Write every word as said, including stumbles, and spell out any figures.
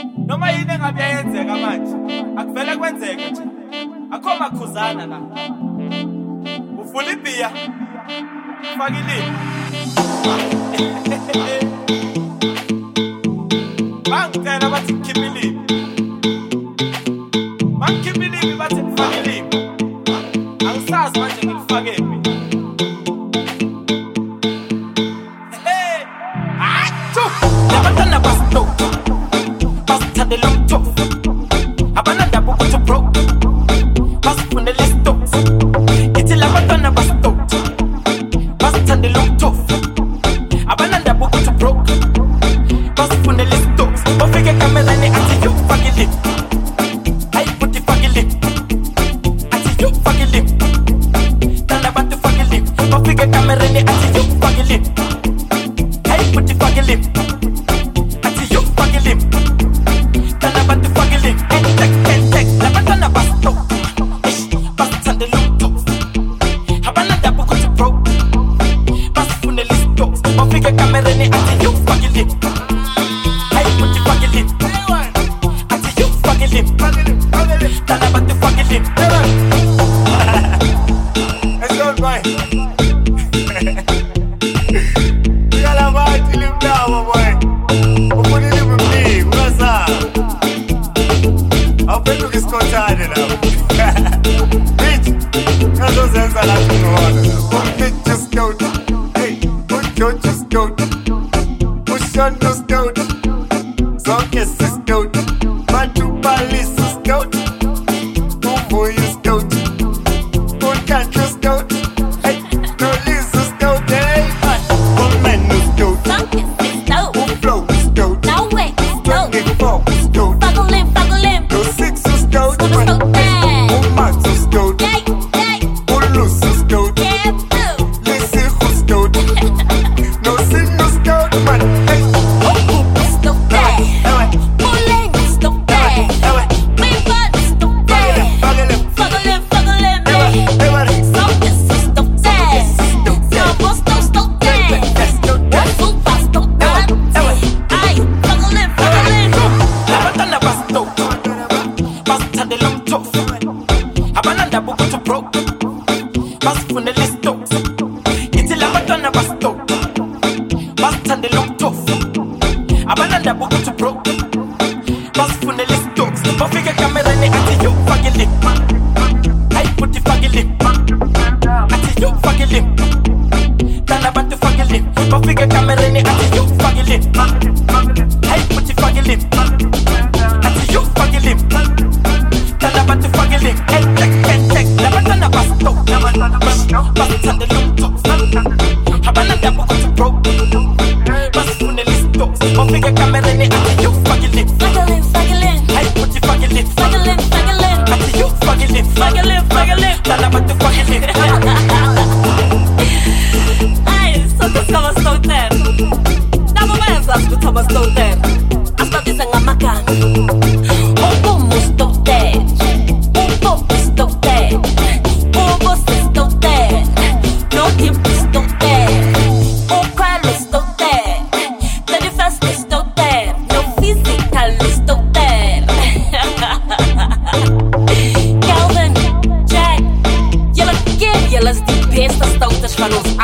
Noma yini engabe yenzeka manje akuvele kwenzeke nje akho makhuzana la uvula ibhiya ufaka ilimi bangicela bathi khipha ilimi bangikhipha ilimi bathi ngifake ilimi angisazi manje ngilifake phi hey athu labantwana basto basithande lo mthofu abananda ukuthi bro basifune listo ithi labantwana basto basithande lo mthofu abananda ukuthi bro basifune listo bofike kamerani athi yo fuck it hay puti fuck it athi yo fuck it tanda bantu fuck it bofike kamerani athi yo fuck it hay puti fuck it athi yo fuck it tanda bantu fuck it and tek tek tek labantwana basto basithande lo mthofu abananda ukuthi bro basifune listo bofike kamerani athi yo fuck it Tana but the fucking lip. It's all right. You gotta watch the lip now, boy. Open the lip with me, what's up? I'll bet you can score tired now. Bitch, that's what sense I like to know. Put it just out. Hey, put your just out. Push on your scout. So kiss is scout. Man to police is scout. Boy, you scout. One country scout. Hey, no Lisa scout. Hey, one man no scout. Focus is scout. One flow is scout. No way is scout. twenty-four is scout. Fuggle him, fuggle him. No six is scout. Scout, scout, bang. One max is scout. Yay, yay. One loose is scout. Yeah, boo. Listen who's scout. No sin no scout, man. Hey, Hoop is scout, bang. Pulling is scout, bang. Wimble is scout, bang. Fuggle him, fuggle him, bang. Focus is scout, bang. Double scout, scout, bang. One full pass, scout, bang. Aye, fuggle him, fuggle him. labantwana basto basithande lo mthofu abananda ukuthi bro basifune listo ithi labantwana basto basithande lo mthofu abananda ukuthi bro basifune listo bofike kamerani athi yo fuck it hay puti fuck it athi yo fuck it tana bantu fuck it bofike kamerani athi yo fuck it hay puti fuck it athi yo fuck it tana bantu fuck it hey tek tek tek labantwana basto basithande lo mthofu abananda ukuthi bro basifune listo bofike kamerani athi yo fuck it Fuggle him, fuggle him. hay puti fuck it Fuggle him, fuggle him. athi yo fuck it Fuggle him, fuggle him. tana bantu fuck it Ai, só que ficava solteiro. Dava mais as que estava solteiro. As que dizem a macana. Um como solteiro. Um pouco solteiro. Um você solteiro. No tempo solteiro. Um qual solteiro. Tem festa solteiro. No physical solteiro. Calvin, Jack. E ela quer e elas de besta soltas para os